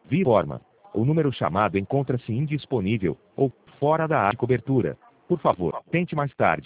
Informa. O número chamado encontra-se indisponível ou fora da área de cobertura. Por favor, tente mais tarde.